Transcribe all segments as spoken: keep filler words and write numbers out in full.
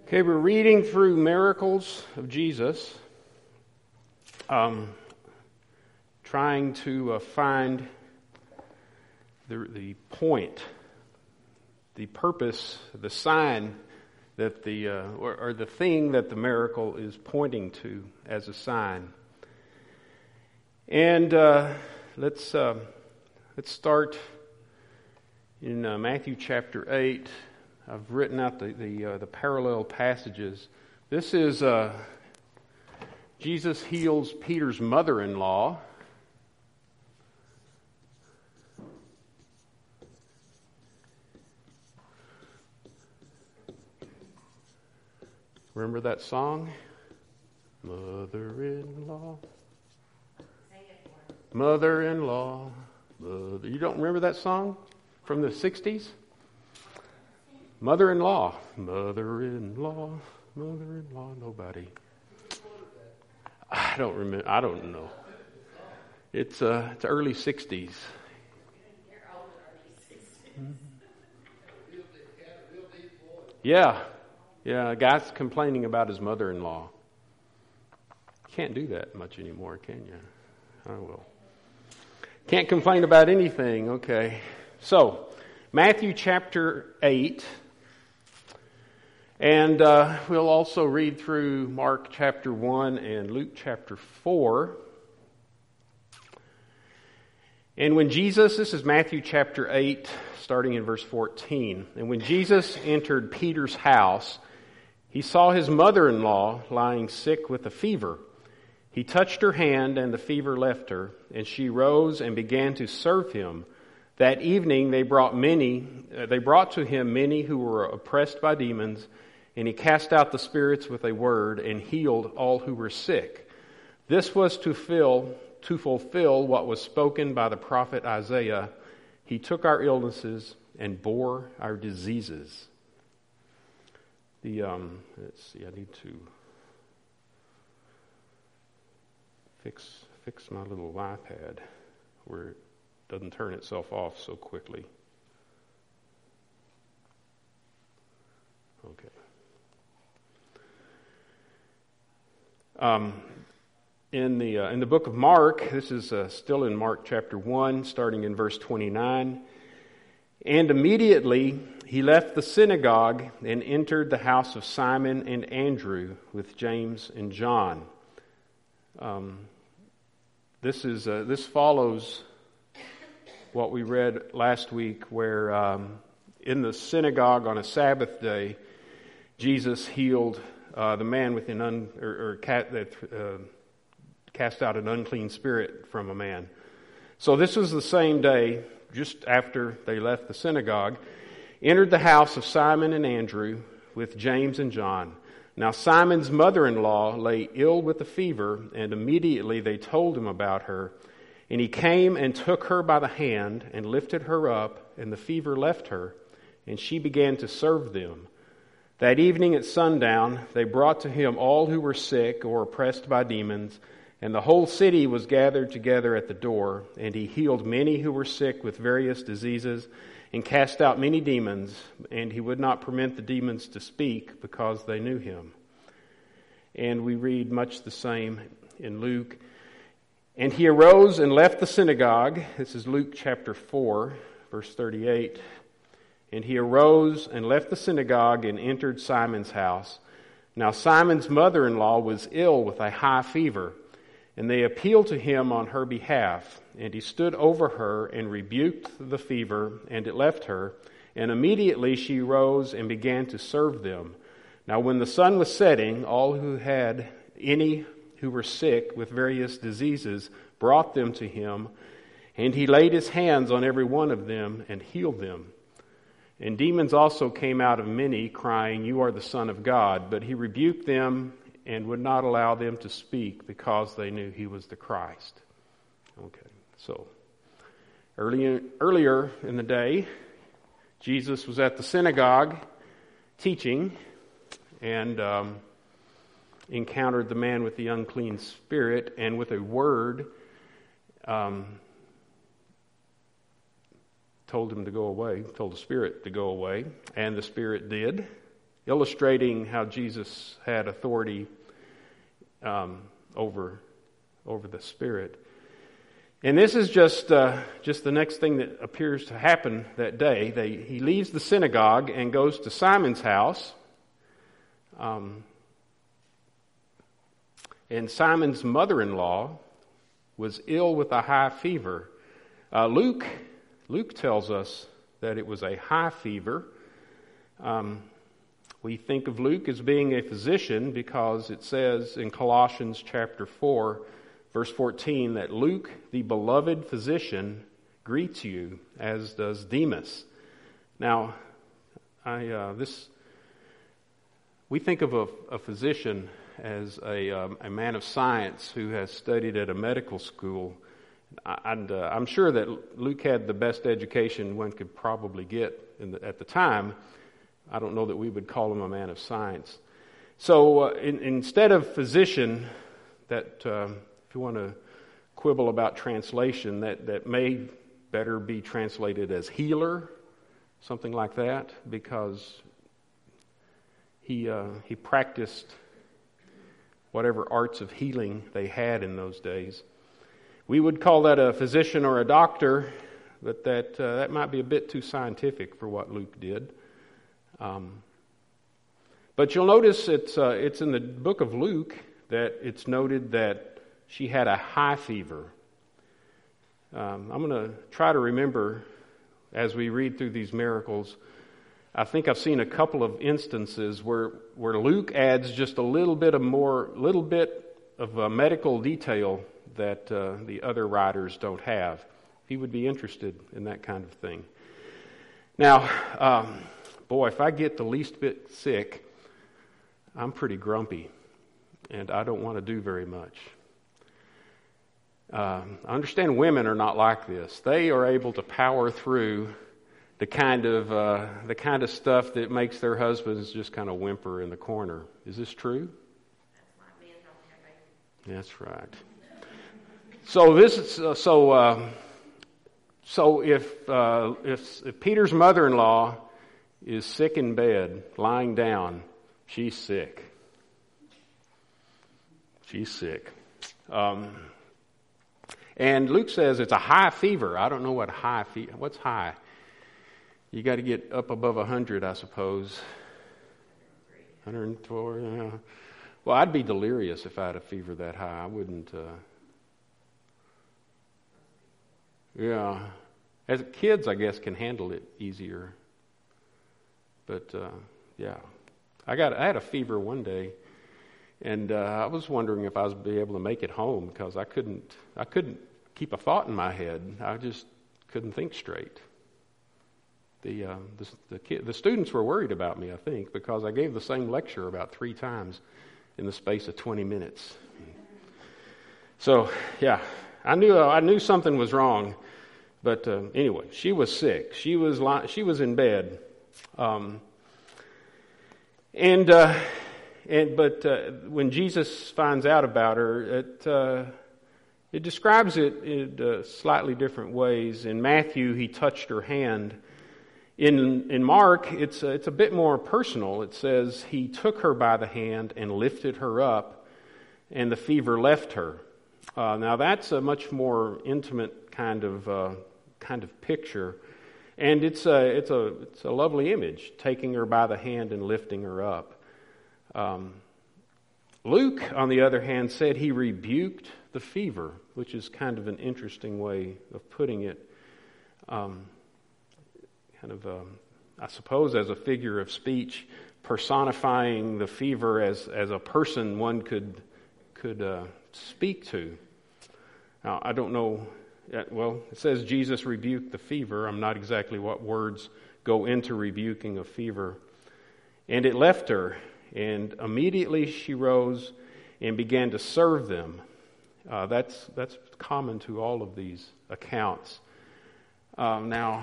Okay, we're reading through miracles of Jesus, um, trying to uh, find the, the point, the purpose, the sign that the uh, or, or the thing that the miracle is pointing to as a sign. And uh, let's uh, let's start in uh, Matthew chapter eight. I've written out the the, uh, the parallel passages. This is uh, Jesus heals Peter's mother-in-law. Remember that song? Mother-in-law. Mother-in-law. Mother. You don't remember that song from the sixties? Mother-in-law, mother-in-law, mother-in-law, nobody. I don't remember. I don't know. It's uh, it's early sixties. Yeah, yeah. A guy's complaining about his mother-in-law. Can't do that much anymore, can you? I will. Can't complain about anything. Okay. So, Matthew chapter eight. And uh, we'll also read through Mark chapter one and Luke chapter four. And when Jesus, this is Matthew chapter eight, starting in verse fourteen. And when Jesus entered Peter's house, he saw his mother-in-law lying sick with a fever. He touched her hand, and the fever left her, and she rose and began to serve him. That evening they brought many, uh, they brought to him many who were oppressed by demons, and he cast out the spirits with a word and healed all who were sick. This was to fill, to fulfill what was spoken by the prophet Isaiah. He took our illnesses and bore our diseases. The um, let's see, I need to fix fix my little iPad where it doesn't turn itself off so quickly. Okay. Um, in the uh, in the book of Mark, this is uh, still in Mark chapter one, starting in verse twenty-nine. And immediately he left the synagogue and entered the house of Simon and Andrew with James and John. Um, this is uh, this follows what we read last week, where um, in the synagogue on a Sabbath day, Jesus healed Uh, the man with an un, or, or cat that uh, cast out an unclean spirit from a man. So this was the same day, just after they left the synagogue, entered the house of Simon and Andrew with James and John. Now Simon's mother-in-law lay ill with a fever, and immediately they told him about her. And he came and took her by the hand and lifted her up, and the fever left her, and she began to serve them. That evening at sundown, they brought to him all who were sick or oppressed by demons, and the whole city was gathered together at the door, and he healed many who were sick with various diseases, and cast out many demons, and he would not permit the demons to speak, because they knew him. And we read much the same in Luke. And he arose and left the synagogue. This is Luke chapter four, verse thirty-eight. And he arose and left the synagogue and entered Simon's house. Now Simon's mother-in-law was ill with a high fever, and they appealed to him on her behalf. And he stood over her and rebuked the fever, and it left her. And immediately she rose and began to serve them. Now when the sun was setting, all who had any who were sick with various diseases brought them to him, and he laid his hands on every one of them and healed them. And demons also came out of many, crying, "You are the Son of God." But he rebuked them and would not allow them to speak, because they knew he was the Christ. Okay, so earlier, earlier in the day, Jesus was at the synagogue teaching, and um, encountered the man with the unclean spirit, and with a word um, told him to go away, told the spirit to go away, and the spirit did. illustrating how Jesus had authority um, over over the Spirit. And this is just uh, just the next thing that appears to happen that day. They, he leaves the synagogue and goes to Simon's house. Um, and Simon's mother-in-law was ill with a high fever. Uh, Luke Luke tells us that it was a high fever. Um, we think of Luke as being a physician because it says in Colossians chapter four, verse fourteen, that Luke, the beloved physician, greets you, as does Demas. Now, I uh, this we think of a, a physician as a, um, a man of science who has studied at a medical school. And uh, I'm sure that Luke had the best education one could probably get in the, at the time. I don't know that we would call him a man of science. So uh, in, instead of physician, that um, if you want to quibble about translation, that, that may better be translated as healer, something like that, because he uh, he practiced whatever arts of healing they had in those days. We would call that a physician or a doctor, but that uh, that might be a bit too scientific for what Luke did. Um, but you'll notice it's uh, it's in the book of Luke that it's noted that she had a high fever. Um, I'm going to try to remember as we read through these miracles. I think I've seen a couple of instances where where Luke adds just a little bit of more, little bit of uh, medical detail that uh, the other writers don't have. He would be interested in that kind of thing. Now, um, boy, if I get the least bit sick, I'm pretty grumpy, and I don't want to do very much. Uh, I understand women are not like this. They are able to power through the kind of uh, the kind of stuff that makes their husbands just kind of whimper in the corner. Is this true? That's right. So this is uh, so. Uh, so if, uh, if if Peter's mother-in-law is sick in bed, lying down, she's sick. She's sick. Um, and Luke says it's a high fever. I don't know what high fever. What's high? You got to get up above a hundred, I suppose. one hundred four. Yeah. Well, I'd be delirious if I had a fever that high. I wouldn't. Uh, yeah, as kids, I guess, can handle it easier. But uh, yeah, I got. I had a fever one day, and uh, I was wondering if I was be able to make it home because I couldn't. I couldn't keep a thought in my head. I just couldn't think straight. The, uh, the the kid, the students were worried about me, I think, because I gave the same lecture about three times in the space of twenty minutes. So, yeah, I knew I knew something was wrong, but uh, anyway, she was sick. She was li- she was in bed, um, and uh, and but uh, when Jesus finds out about her, it uh, it describes it in uh, slightly different ways. In Matthew, he touched her hand. In in Mark, it's a, it's a bit more personal. It says he took her by the hand and lifted her up, and the fever left her. Uh, now that's a much more intimate kind of uh, kind of picture, and it's a it's a it's a lovely image, taking her by the hand and lifting her up. Um, Luke, on the other hand, said he rebuked the fever, which is kind of an interesting way of putting it. Um, Kind of, um, I suppose, as a figure of speech, personifying the fever as, as a person one could could uh, speak to. Now, I don't know. Well, it says Jesus rebuked the fever. I'm not exactly what words go into rebuking a fever. And it left her, and immediately she rose and began to serve them. Uh, that's that's common to all of these accounts. Uh, now.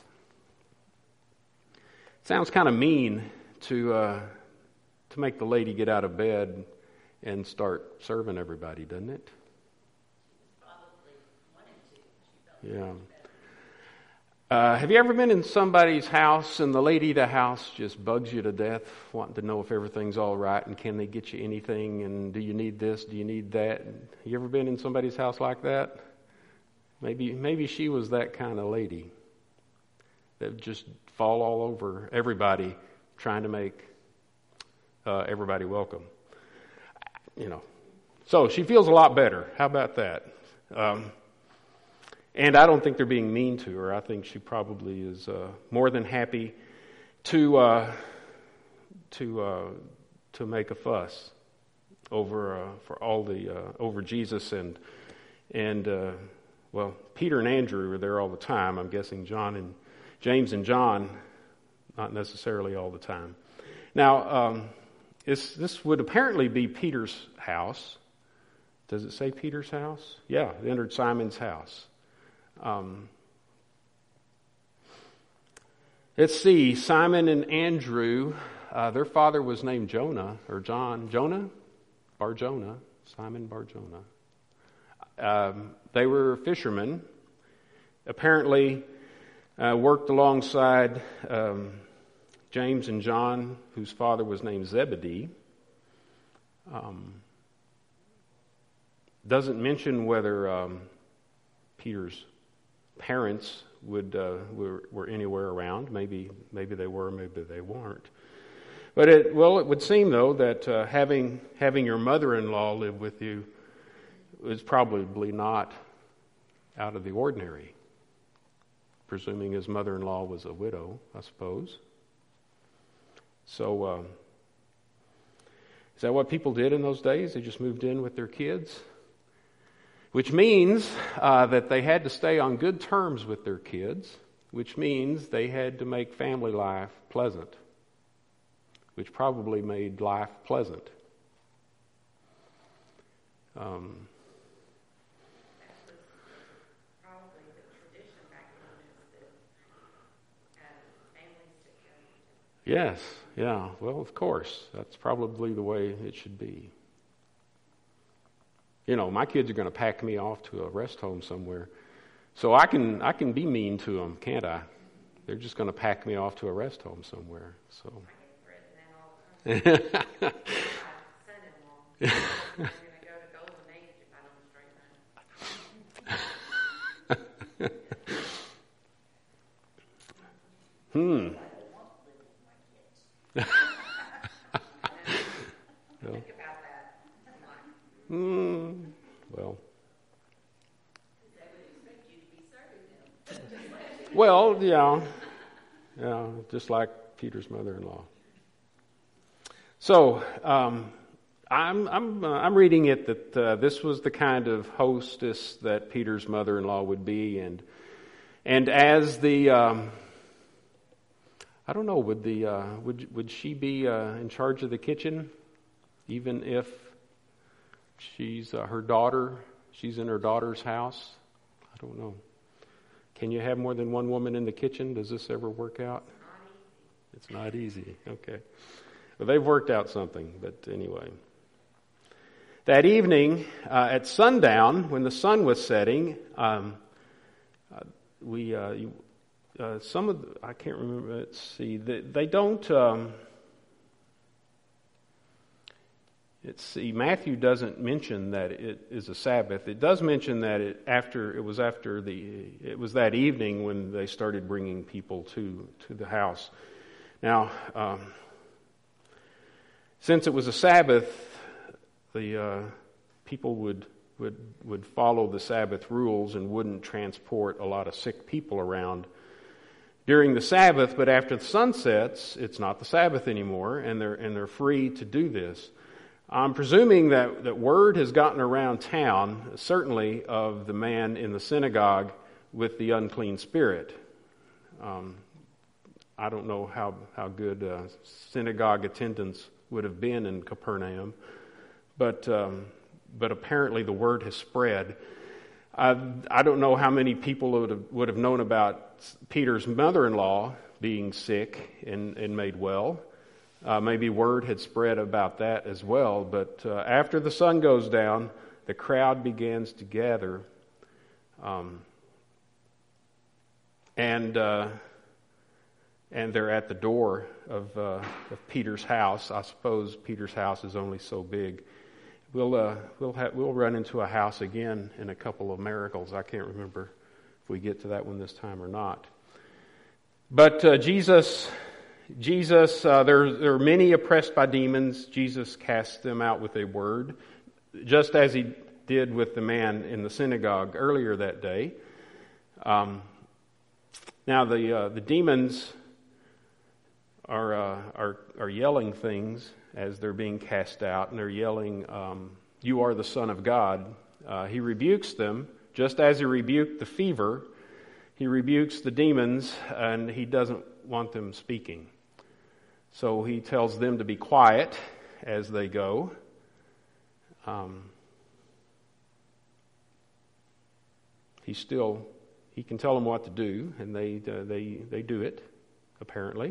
Sounds kind of mean to uh, to make the lady get out of bed and start serving everybody, doesn't it? Probably wanted to. She felt Yeah. Uh, have you ever been in somebody's house and the lady of the house just bugs you to death, wanting to know if everything's all right and can they get you anything and do you need this, do you need that? You ever been in somebody's house like that? Maybe maybe she was that kind of lady that would just fall all over everybody trying to make uh, everybody welcome. You know, so she feels a lot better. How about that? Um, And I don't think they're being mean to her. I think she probably is uh, more than happy to uh, to uh, to make a fuss over uh, for all the uh, over Jesus and and uh, well, Peter and Andrew were there all the time. I'm guessing John and James and John, not necessarily all the time. Now, um, this this would apparently be Peter's house. Does it say Peter's house? Yeah, they entered Simon's house. Um, let's see, Simon and Andrew, uh, their father was named Jonah, or John, Jonah? Bar-Jonah, Simon Bar-Jonah. Um, they were fishermen, apparently uh, worked alongside um, James and John, whose father was named Zebedee. Um, doesn't mention whether um, Peter's parents would uh, were, were anywhere around. Maybe maybe they were, maybe they weren't. But it well, it would seem though that uh, having having your mother-in-law live with you is probably not out of the ordinary. Presuming his mother-in-law was a widow, I suppose. So, uh, is that what people did in those days? They just moved in with their kids? Which means uh, that they had to stay on good terms with their kids, which means they had to make family life pleasant, which probably made life pleasant. Um, that was probably the tradition back then, is that uh, families took care of each other. yes, yeah, well, of course, that's probably the way it should be. You know, my kids are going to pack me off to a rest home somewhere. So I can I can be mean to them, can't I? They're just going to pack me off to a rest home somewhere. So. I get threatened that all the time. My son-in-law, I'm going to go to Golden Age if I don't straighten up. Hmm. well. Think about that. Hmm. Well. Well, yeah, yeah, just like Peter's mother-in-law. So, um, I'm I'm uh, I'm reading it that uh, this was the kind of hostess that Peter's mother-in-law would be, and and as the um, I don't know, would the uh, would would she be uh, in charge of the kitchen, even if she's uh, her daughter? She's in her daughter's house. I don't know. Can you have more than one woman in the kitchen? Does this ever work out? It's not easy. Okay. Well, they've worked out something, but anyway. That evening, uh, at sundown, when the sun was setting, um, uh, we, uh, you, uh, some of the, I can't remember, let's see, they, they don't, um, let's see, Matthew doesn't mention that it is a Sabbath. It does mention that it after it was after the it was that evening when they started bringing people to to the house. Now, um, since it was a Sabbath, the uh, people would would would follow the Sabbath rules and wouldn't transport a lot of sick people around during the Sabbath. But after the sun sets, it's not the Sabbath anymore, and they're and they're free to do this. I'm presuming that, that word has gotten around town, certainly of the man in the synagogue with the unclean spirit. Um, I don't know how, how good uh, synagogue attendance would have been in Capernaum, but um, but apparently the word has spread. I, I don't know how many people would have, would have known about Peter's mother-in-law being sick and, and made well. Uh, maybe word had spread about that as well, but uh, after the sun goes down, the crowd begins to gather. Um, and uh, and they're at the door of, uh, of Peter's house. I suppose Peter's house is only so big. We'll uh, we'll ha- we'll run into a house again in a couple of miracles. I can't remember if we get to that one this time or not. But uh, Jesus, Jesus, uh, there there are many oppressed by demons. Jesus casts them out with a word, just as he did with the man in the synagogue earlier that day. Um, now the uh, the demons are uh, are are yelling things as they're being cast out, and they're yelling, um, "You are the Son of God." Uh, he rebukes them, just as he rebuked the fever. He rebukes the demons, and he doesn't want them speaking. So he tells them to be quiet as they go. Um, he still, he can tell them what to do, and they uh, they they do it, apparently.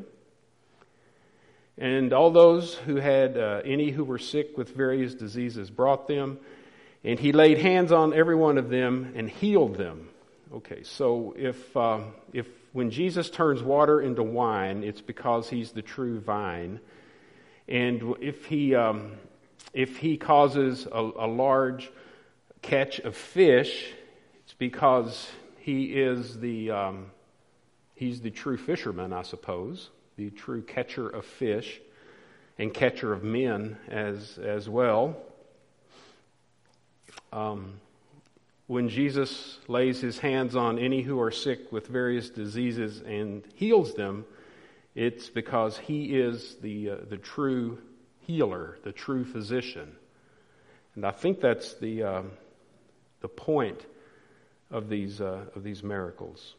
And all those who had uh, any who were sick with various diseases brought them, and he laid hands on every one of them and healed them. Okay, so if uh, if when Jesus turns water into wine, it's because he's the true vine, and if he um, if he causes a, a large catch of fish, it's because he is the um, he's the true fisherman, I suppose, the true catcher of fish and catcher of men as as well. Um, when Jesus lays his hands on any who are sick with various diseases and heals them, it's because he is the uh, the true healer, the true physician. And I think that's the uh, the point of these uh, of these miracles.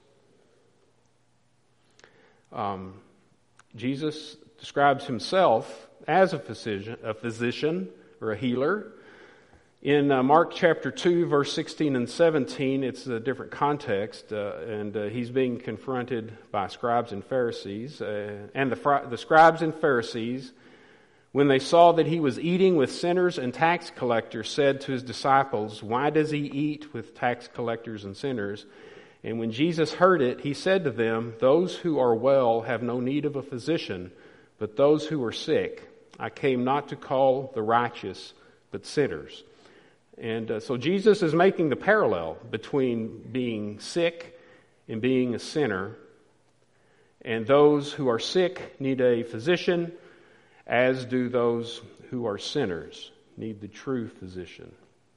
Um, Jesus describes himself as a physician, a physician or a healer. In uh, Mark chapter two, verse sixteen and seventeen, it's a different context, uh, and uh, he's being confronted by scribes and Pharisees. Uh, and the, fr- the scribes and Pharisees, when they saw that he was eating with sinners and tax collectors, said to his disciples, "Why does he eat with tax collectors and sinners?" And when Jesus heard it, he said to them, "Those who are well have no need of a physician, but those who are sick. I came not to call the righteous, but sinners." And uh, so Jesus is making the parallel between being sick and being a sinner. And those who are sick need a physician, as do those who are sinners need the true physician.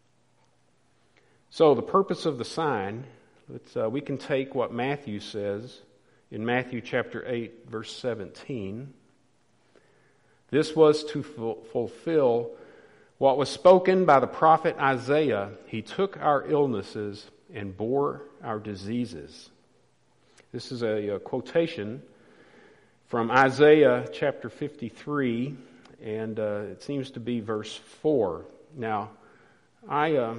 So the purpose of the sign, let's, uh, we can take what Matthew says in Matthew chapter eight, verse seventeen. This was to fu- fulfill what was spoken by the prophet Isaiah. He took our illnesses and bore our diseases. This is a, a quotation from Isaiah chapter fifty-three, and uh, it seems to be verse four. Now, I, uh,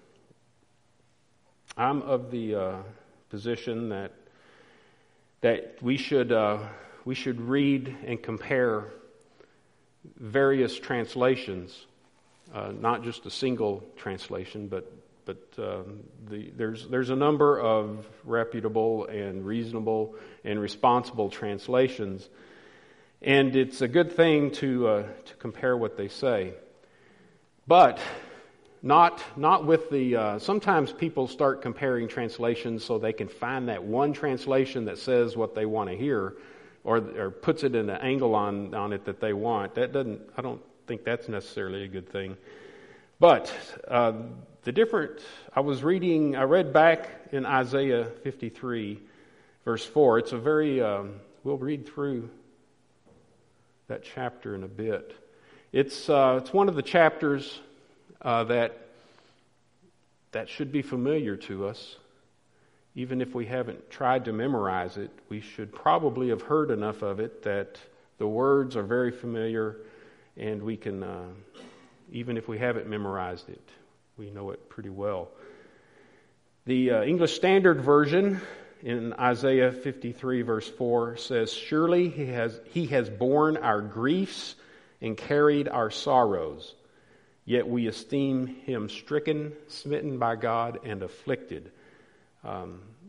I'm of the uh, position that that we should uh, we should read and compare various translations. Uh, not just a single translation, but but um, the, there's there's a number of reputable and reasonable and responsible translations, and it's a good thing to uh, to compare what they say. But not not with the. Uh, sometimes people start comparing translations so they can find that one translation that says what they want to hear, or or puts it in an angle on on it that they want. That doesn't. I don't. think that's necessarily a good thing. But uh, the different, I was reading, I read back in Isaiah fifty-three, verse four. It's a very, um, we'll read through that chapter in a bit. It's uh, it's one of the chapters uh, that that should be familiar to us. Even if we haven't tried to memorize it, we should probably have heard enough of it that the words are very familiar. And we can, uh, even if we haven't memorized it, we know it pretty well. The uh, English Standard Version in Isaiah fifty-three verse four says, "Surely he has he has borne our griefs and carried our sorrows, yet we esteem him stricken, smitten by God, and afflicted." Um,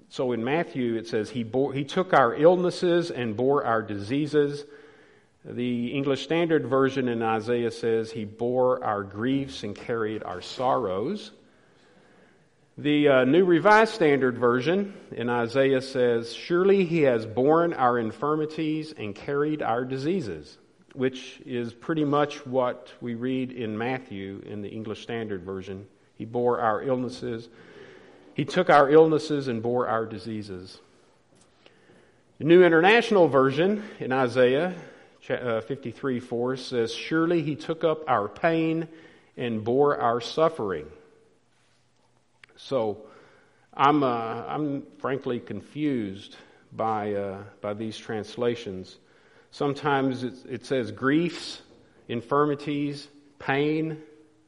So in Matthew it says, he, bore, he took our illnesses and bore our diseases. The English Standard Version in Isaiah says, he bore our griefs and carried our sorrows. The uh, New Revised Standard Version in Isaiah says, surely he has borne our infirmities and carried our diseases, which is pretty much what we read in Matthew in the English Standard Version. He bore our illnesses. He took our illnesses and bore our diseases. The New International Version in Isaiah fifty-three four says, surely he took up our pain and bore our suffering. So I'm uh, I'm frankly confused by uh, by these translations. Sometimes it, it says griefs, infirmities, pain.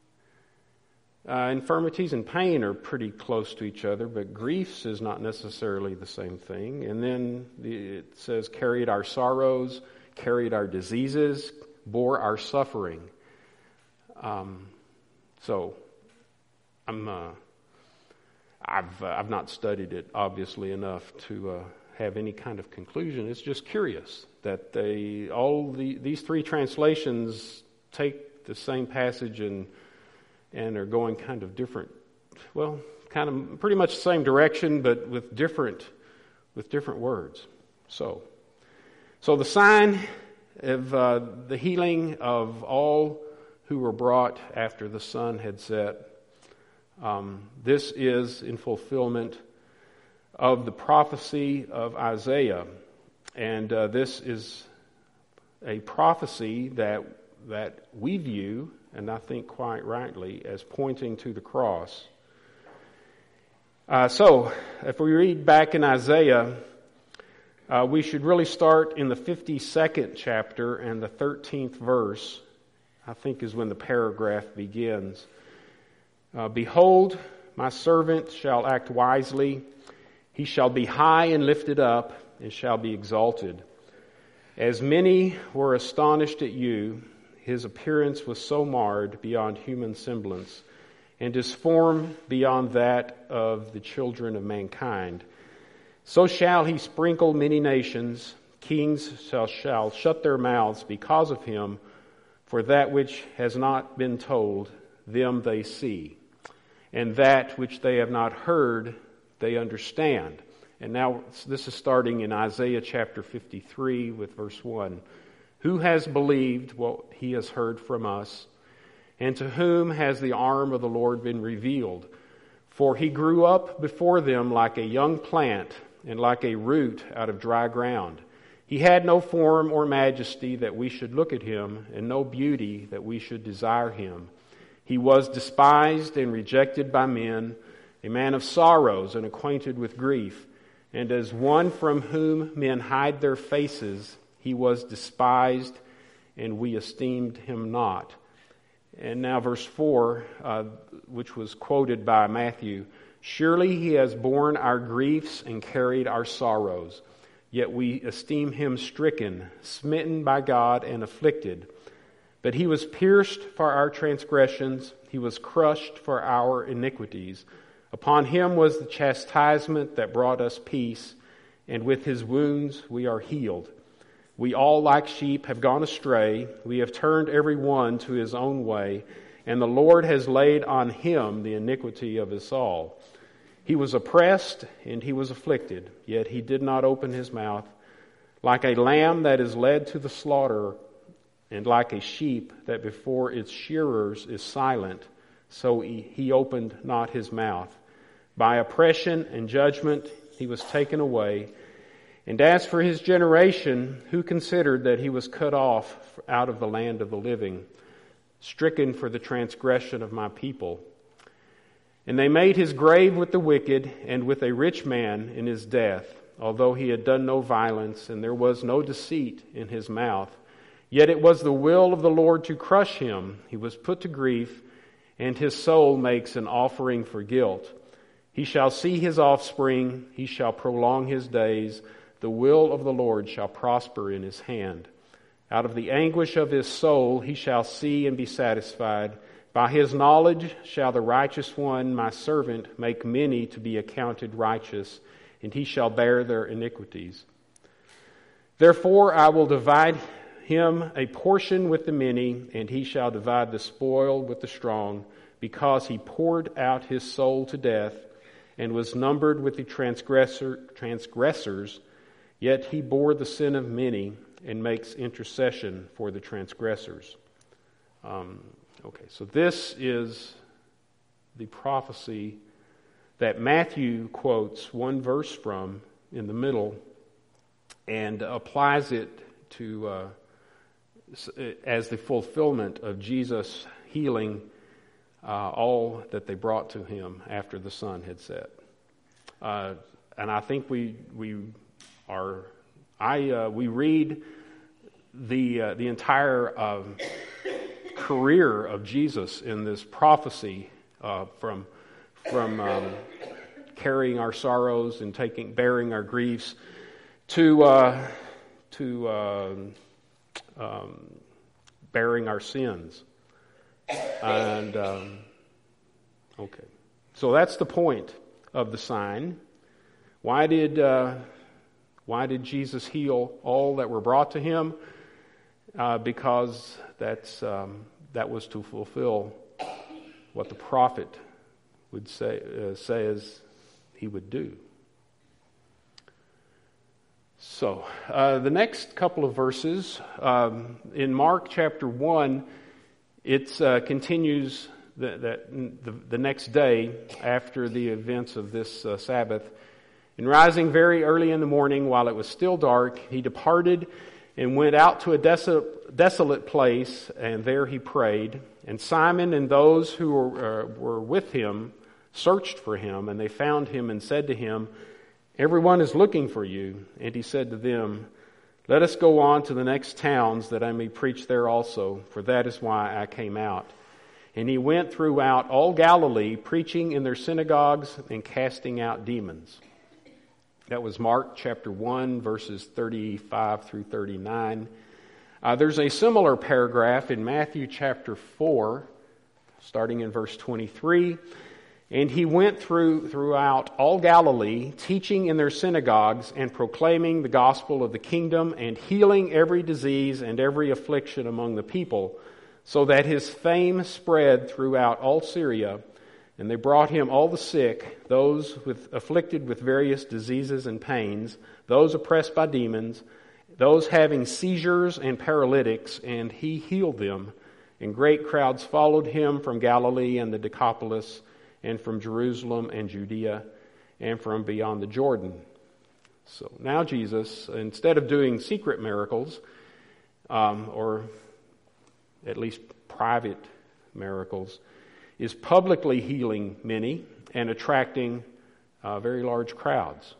Uh, infirmities and pain are pretty close to each other, but griefs is not necessarily the same thing. And then the, it says carried our sorrows, carried our diseases, bore our suffering. Um, so I'm. Uh, I've uh, I've not studied it obviously enough to uh, have any kind of conclusion. It's just curious that they all the these three translations take the same passage and and are going kind of different. Well, kind of pretty much the same direction, but with different with different words. So, so the sign of uh, the healing of all who were brought after the sun had set. Um, this is in fulfillment of the prophecy of Isaiah, and uh, this is a prophecy that that we view, and I think quite rightly, as pointing to the cross. Uh, so, if we read back in Isaiah, uh, we should really start in the fifty-second chapter and the thirteenth verse, I think is when the paragraph begins. Uh, Behold, my servant shall act wisely. He shall be high and lifted up and shall be exalted. As many were astonished at you, his appearance was so marred beyond human semblance, and his form beyond that of the children of mankind. So shall he sprinkle many nations. Kings shall, shall shut their mouths because of him, for that which has not been told, them they see. And that which they have not heard, they understand. And now this is starting in Isaiah chapter fifty-three with verse one. Who has believed what he has heard from us? And to whom has the arm of the Lord been revealed? For he grew up before them like a young plant and like a root out of dry ground. He had no form or majesty that we should look at him, and no beauty that we should desire him. He was despised and rejected by men, a man of sorrows and acquainted with grief. And as one from whom men hide their faces, he was despised, and we esteemed him not. And now verse four, uh, which was quoted by Matthew, surely he has borne our griefs and carried our sorrows, yet we esteem him stricken, smitten by God, and afflicted. But he was pierced for our transgressions, he was crushed for our iniquities. Upon him was the chastisement that brought us peace, and with his wounds we are healed. We all like sheep have gone astray, we have turned every one to his own way, and the Lord has laid on him the iniquity of us all. He was oppressed and he was afflicted, yet he did not open his mouth. Like a lamb that is led to the slaughter, and like a sheep that before its shearers is silent, so he, he opened not his mouth. By oppression and judgment he was taken away. And as for his generation, who considered that he was cut off out of the land of the living, stricken for the transgression of my people? And they made his grave with the wicked and with a rich man in his death, although he had done no violence and there was no deceit in his mouth. Yet it was the will of the Lord to crush him. He was put to grief, and his soul makes an offering for guilt. He shall see his offspring, he shall prolong his days. The will of the Lord shall prosper in his hand. Out of the anguish of his soul he shall see and be satisfied. By his knowledge shall the righteous one, my servant, make many to be accounted righteous, and he shall bear their iniquities. Therefore I will divide him a portion with the many, and he shall divide the spoil with the strong, because he poured out his soul to death, and was numbered with the transgressor, transgressors, yet he bore the sin of many, and makes intercession for the transgressors. Um, okay, so this is the prophecy that Matthew quotes one verse from in the middle and applies it to uh, as the fulfillment of Jesus healing uh, all that they brought to him after the sun had set. Uh, and I think we we are I uh, we read the uh, the entire uh, career of Jesus in this prophecy uh, from from um, carrying our sorrows and taking bearing our griefs to uh, to uh, um, bearing our sins. And um, okay, so that's the point of the sign. Why did uh, why did Jesus heal all that were brought to him? Uh, because that's um, that was to fulfill what the prophet would say uh, says he would do. So uh, the next couple of verses um, in Mark chapter one, it uh, continues the, that the, the next day after the events of this uh, Sabbath. And rising very early in the morning, while it was still dark, he departed and went out to a desolate, desolate place, and there he prayed. And Simon and those who were, uh, were with him searched for him, and they found him and said to him, "Everyone is looking for you." And he said to them, "Let us go on to the next towns, that I may preach there also, for that is why I came out." And he went throughout all Galilee, preaching in their synagogues and casting out demons. That was Mark chapter one, verses thirty-five through thirty-nine. Uh, there's a similar paragraph in Matthew chapter four, starting in verse twenty-three. And he went through throughout all Galilee, teaching in their synagogues and proclaiming the gospel of the kingdom and healing every disease and every affliction among the people, so that his fame spread throughout all Syria. And they brought him all the sick, those with, afflicted with various diseases and pains, those oppressed by demons, those having seizures and paralytics, and he healed them. And great crowds followed him from Galilee and the Decapolis, and from Jerusalem and Judea, and from beyond the Jordan. So now Jesus, instead of doing secret miracles, um, or at least private miracles, is publicly healing many and attracting uh, very large crowds.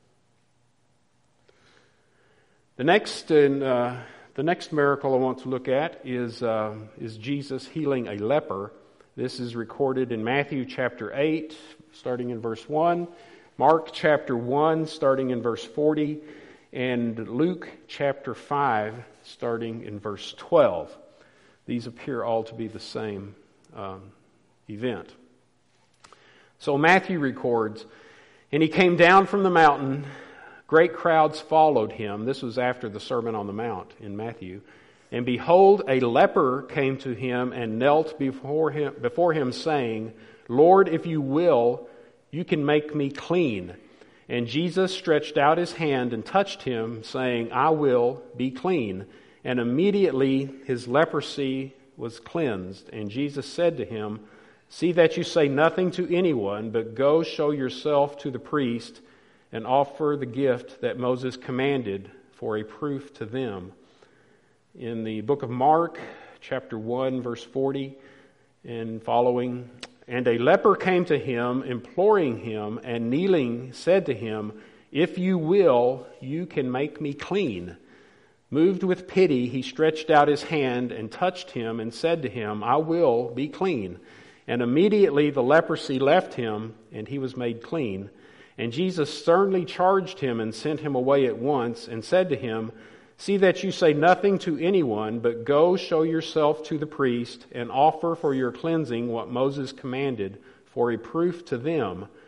The next, in, uh, the next miracle I want to look at is uh, is Jesus healing a leper. This is recorded in Matthew chapter eight, starting in verse one, Mark chapter one, starting in verse forty, and Luke chapter five, starting in verse twelve. These appear all to be the same um, event. So Matthew records, "And he came down from the mountain. Great crowds followed him." This was after the Sermon on the Mount in Matthew. "And behold, a leper came to him and knelt before him, before him, saying, 'Lord, if you will, you can make me clean.' And Jesus stretched out his hand and touched him, saying, 'I will, be clean.' And immediately his leprosy was cleansed. And Jesus said to him, 'See that you say nothing to anyone, but go show yourself to the priest and offer the gift that Moses commanded for a proof to them.'" In the book of Mark, chapter one, verse forty and following, "And a leper came to him, imploring him, and kneeling said to him, 'If you will, you can make me clean.' Moved with pity, he stretched out his hand and touched him and said to him, 'I will, be clean.' And immediately the leprosy left him, and he was made clean. And Jesus sternly charged him and sent him away at once, and said to him, 'See that you say nothing to anyone, but go show yourself to the priest and offer for your cleansing what Moses commanded for a proof to them.'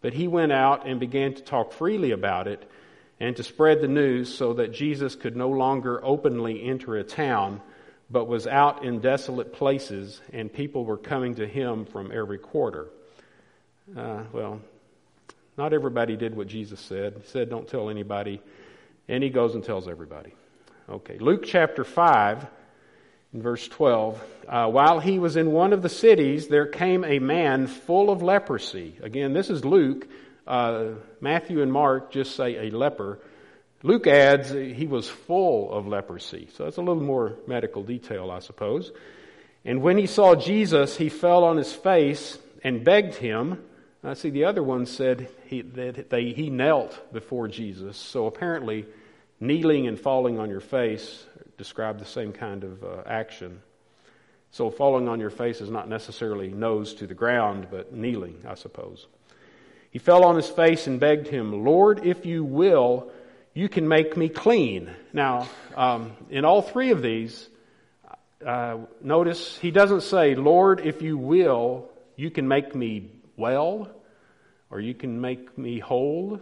But he went out and began to talk freely about it and to spread the news so that Jesus could no longer openly enter a town, but was out in desolate places, and people were coming to him from every quarter. Uh, well, not everybody did what Jesus said. He said, don't tell anybody, and he goes and tells everybody. Okay, Luke chapter five, in verse twelve. Uh, while he was in one of the cities, there came a man full of leprosy. Again, this is Luke. Uh, Matthew and Mark just say a leper. Luke adds he was full of leprosy. So that's a little more medical detail, I suppose. And when he saw Jesus, he fell on his face and begged him. I see the other one said he, that they, he knelt before Jesus. So apparently kneeling and falling on your face describe the same kind of uh, action. So falling on your face is not necessarily nose to the ground, but kneeling, I suppose. He fell on his face and begged him, Lord, if you will, you can make me clean. Now, um, in all three of these, uh, notice he doesn't say, Lord, if you will, you can make me well, or you can make me whole.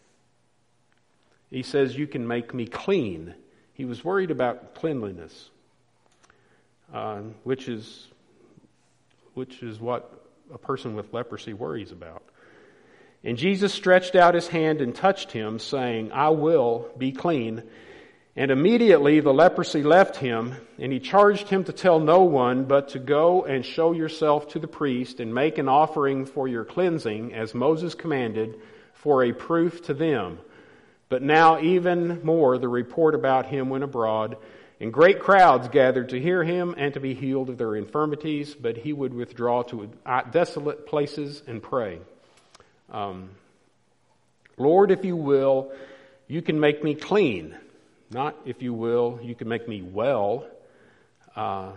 He says, you can make me clean. He was worried about cleanliness, uh, which is which is what a person with leprosy worries about. And Jesus stretched out his hand and touched him, saying, I will be clean. And immediately the leprosy left him, and he charged him to tell no one, but to go and show yourself to the priest and make an offering for your cleansing, as Moses commanded, for a proof to them. But now even more the report about him went abroad, and great crowds gathered to hear him and to be healed of their infirmities, but he would withdraw to desolate places and pray. Um, Lord, if you will, you can make me clean. Not, if you will, you can make me well. Uh,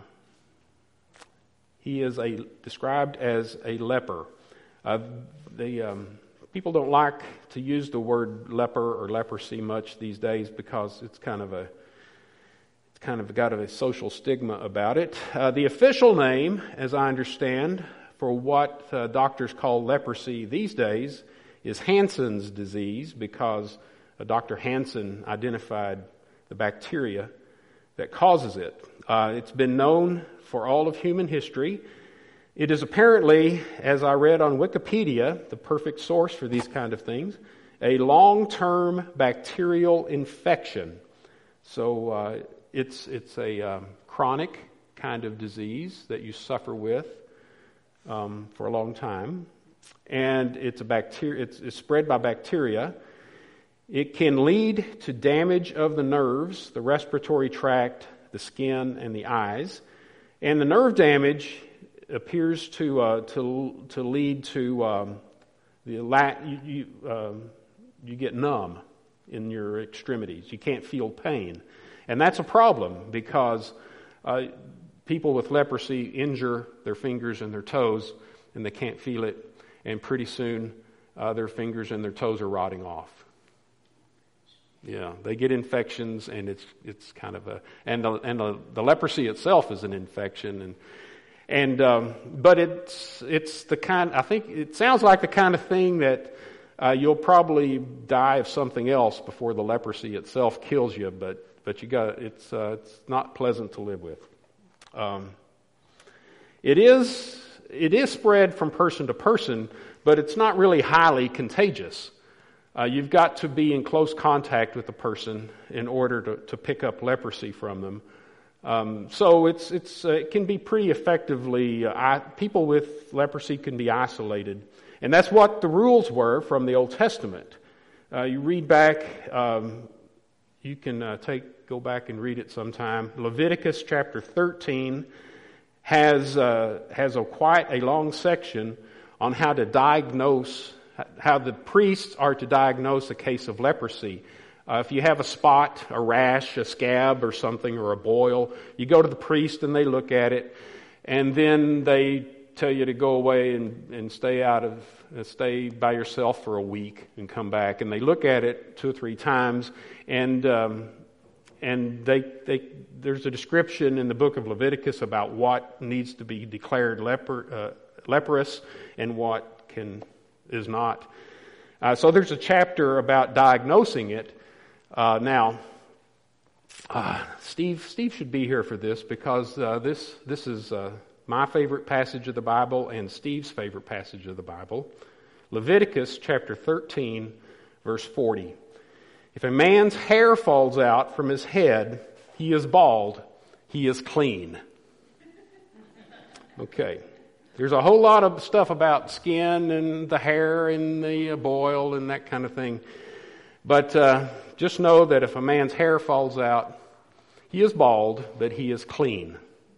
he is a described as a leper. Uh, the um, people don't like to use the word leper or leprosy much these days because it's kind of a it's kind of got a social stigma about it. Uh, the official name, as I understand, for what uh, doctors call leprosy these days is Hansen's disease, because uh, Doctor Hansen identified the bacteria that causes it. Uh, it's been known for all of human history. It is apparently, as I read on Wikipedia, the perfect source for these kind of things, a long-term bacterial infection. So uh, it's it's a um, chronic kind of disease that you suffer with um, for a long time, and it's a bacteria. It's, it's spread by bacteria. It can lead to damage of the nerves, the respiratory tract, the skin, and the eyes. And the nerve damage appears to uh, to to lead to um, the lat. You you, um, you get numb in your extremities. You can't feel pain, and that's a problem because uh, people with leprosy injure their fingers and their toes, and they can't feel it, and pretty soon uh, their fingers and their toes are rotting off. Yeah, they get infections, and it's it's kind of a and the and the, the leprosy itself is an infection, and and um, but it's it's the kind I think it sounds like the kind of thing that uh, you'll probably die of something else before the leprosy itself kills you, but but you got it's uh, it's not pleasant to live with. Um, it is it is spread from person to person, but it's not really highly contagious. Uh, you've got to be in close contact with the person in order to, to pick up leprosy from them. Um, so it's it's uh, it can be pretty effectively. Uh, I, people with leprosy can be isolated, and that's what the rules were from the Old Testament. Uh, you read back. Um, you can uh, take go back and read it sometime. Leviticus chapter thirteen has uh, has a quite a long section on how to diagnose. How the priests are to diagnose a case of leprosy. Uh, if you have a spot, a rash, a scab or something, or a boil, you go to the priest and they look at it, and then they tell you to go away and, and stay out of, uh, stay by yourself for a week and come back. And they look at it two or three times, and um, and they they there's a description in the book of Leviticus about what needs to be declared leper uh, leprous and what can. is not. Uh, so there's a chapter about diagnosing it. Uh, now, uh, Steve Steve should be here for this because uh, this this is uh, my favorite passage of the Bible and Steve's favorite passage of the Bible. Leviticus chapter thirteen, verse forty. If a man's hair falls out from his head, he is bald, he is clean. Okay. There's a whole lot of stuff about skin and the hair and the boil and that kind of thing. But uh, just know that if a man's hair falls out, he is bald, but he is clean.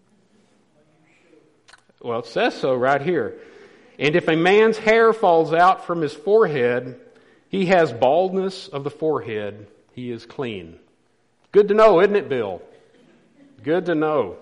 Well, it says so right here. And if a man's hair falls out from his forehead, he has baldness of the forehead, he is clean. Good to know, isn't it, Bill? Good to know.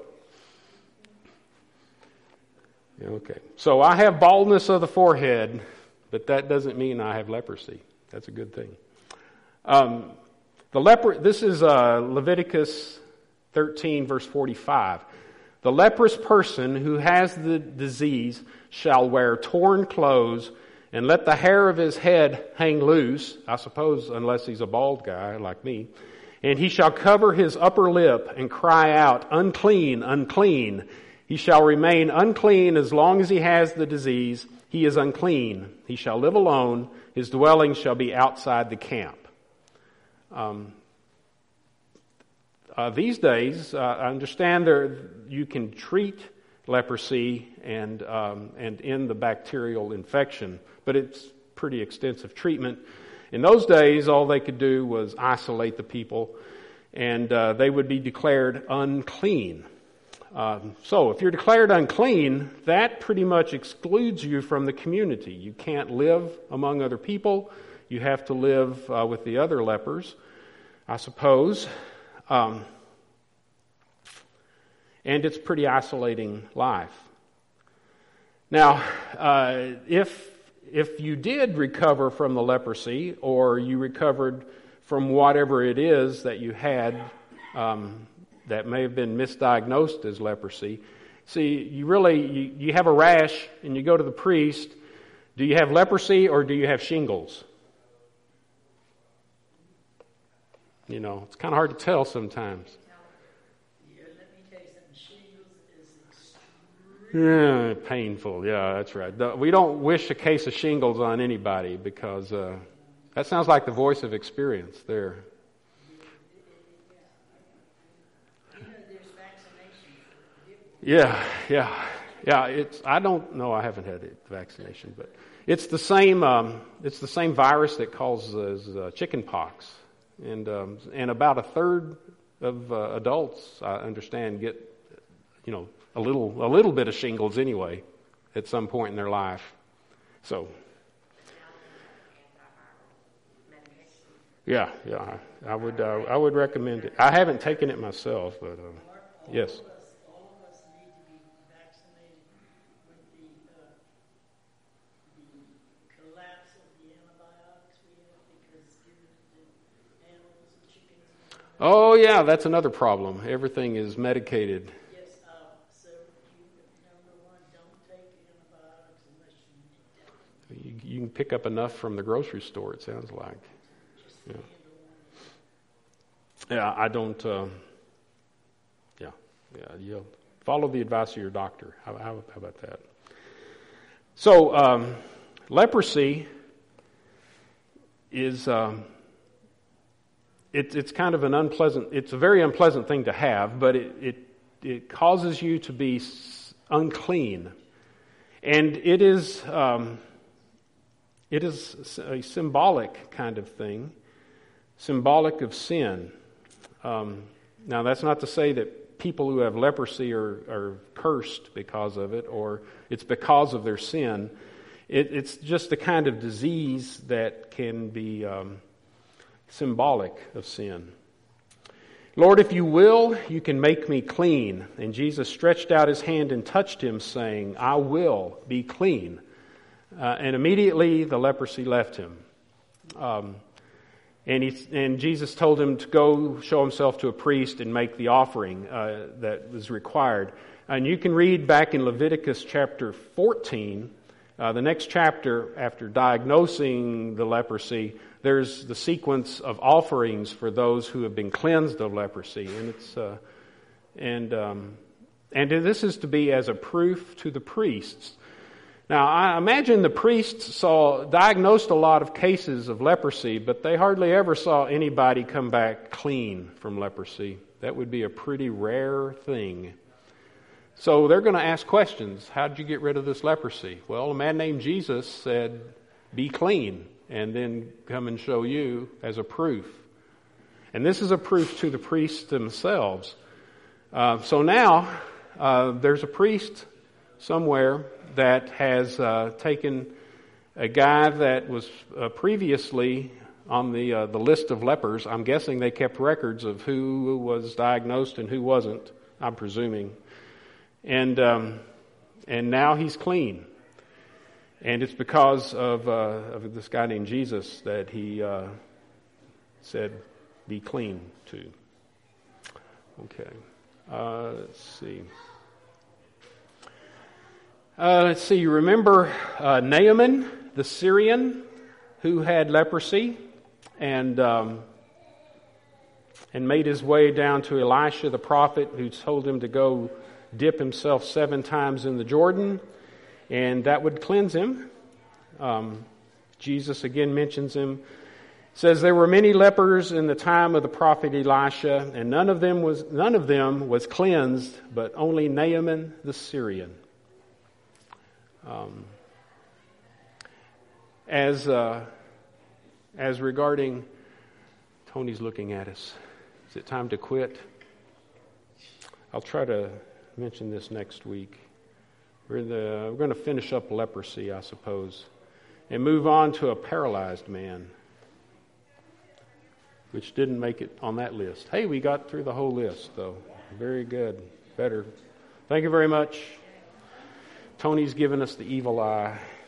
Okay. So I have baldness of the forehead, but that doesn't mean I have leprosy. That's a good thing. Um, the leper. This is uh, Leviticus thirteen, verse forty-five. The leprous person who has the disease shall wear torn clothes and let the hair of his head hang loose, I suppose, unless he's a bald guy like me. And he shall cover his upper lip and cry out, unclean, unclean. He shall remain unclean as long as he has the disease. He is unclean. He shall live alone. His dwelling shall be outside the camp. Um, uh, these days, uh, I understand there you can treat leprosy and um, and end the bacterial infection, but it's pretty extensive treatment. In those days, all they could do was isolate the people, and uh, they would be declared unclean. Um, so if you're declared unclean, that pretty much excludes you from the community. You can't live among other people. You have to live uh, with the other lepers, I suppose. Um, and it's pretty isolating life. Now, uh, if if you did recover from the leprosy, or you recovered from whatever it is that you had, um, that may have been misdiagnosed as leprosy. See, you really, you, you have a rash and you go to the priest. Do you have leprosy or do you have shingles? You know, it's kind of hard to tell sometimes. Yeah, let me tell you something. Shingles is extreme. Yeah, painful. Yeah, that's right. We don't wish a case of shingles on anybody because uh, that sounds like the voice of experience there. Yeah, yeah, yeah. It's. I don't know. I haven't had the vaccination, but it's the same. Um, it's the same virus that causes uh, chicken pox, and um, and about a third of uh, adults, I understand, get you know a little a little bit of shingles anyway at some point in their life. So. Yeah, yeah. I would. Uh, I would recommend it. I haven't taken it myself, but uh, yes. Oh, yeah, that's another problem. Everything is medicated. Yes, uh, so you, number one, don't take antibiotics unless you need them. You, you can pick up enough from the grocery store, it sounds like. Yeah, yeah I don't, uh, yeah, yeah, you follow the advice of your doctor. How, how, how about that? So, um, leprosy is... Um, It, it's kind of an unpleasant, it's a very unpleasant thing to have, but it, it, it causes you to be unclean. And it is, um, it is a symbolic kind of thing, symbolic of sin. Um, now, that's not to say that people who have leprosy are, are cursed because of it, or it's because of their sin. It, it's just the kind of disease that can be... Um, symbolic of sin. Lord, if you will, you can make me clean. And Jesus stretched out his hand and touched him, saying, I will be clean. Uh, and immediately the leprosy left him. Um, and, he, and Jesus told him to go show himself to a priest and make the offering uh, that was required. And you can read back in Leviticus chapter fourteen Uh, the next chapter, after diagnosing the leprosy, there's the sequence of offerings for those who have been cleansed of leprosy, and it's uh, and um, and this is to be as a proof to the priests. Now, I imagine the priests saw diagnosed a lot of cases of leprosy, but they hardly ever saw anybody come back clean from leprosy. That would be a pretty rare thing. So they're going to ask questions. How did you get rid of this leprosy? Well, a man named Jesus said, be clean, and then come and show you as a proof. And this is a proof to the priests themselves. Uh, so now uh, there's a priest somewhere that has uh, taken a guy that was uh, previously on the uh, the list of lepers. I'm guessing they kept records of who was diagnosed and who wasn't, I'm presuming. And um, and now he's clean. And it's because of, uh, of this guy named Jesus that he uh, said, be clean too. Okay. Uh, let's see. Uh, let's see, you remember uh, Naaman, the Syrian, who had leprosy and um, and made his way down to Elisha the prophet, who told him to go dip himself seven times in the Jordan, and that would cleanse him. Um, Jesus again mentions him. Says there were many lepers in the time of the prophet Elisha, and none of them was none of them was cleansed, but only Naaman the Syrian. Um, as uh, as regarding, Tony's looking at us. Is it time to quit? I'll try to mention this next week. We're, the, we're going to finish up leprosy, I suppose, and move on to a paralyzed man, which didn't make it on that list. Hey, we got through the whole list, though. Very good. Better. Thank you very much. Tony's given us the evil eye.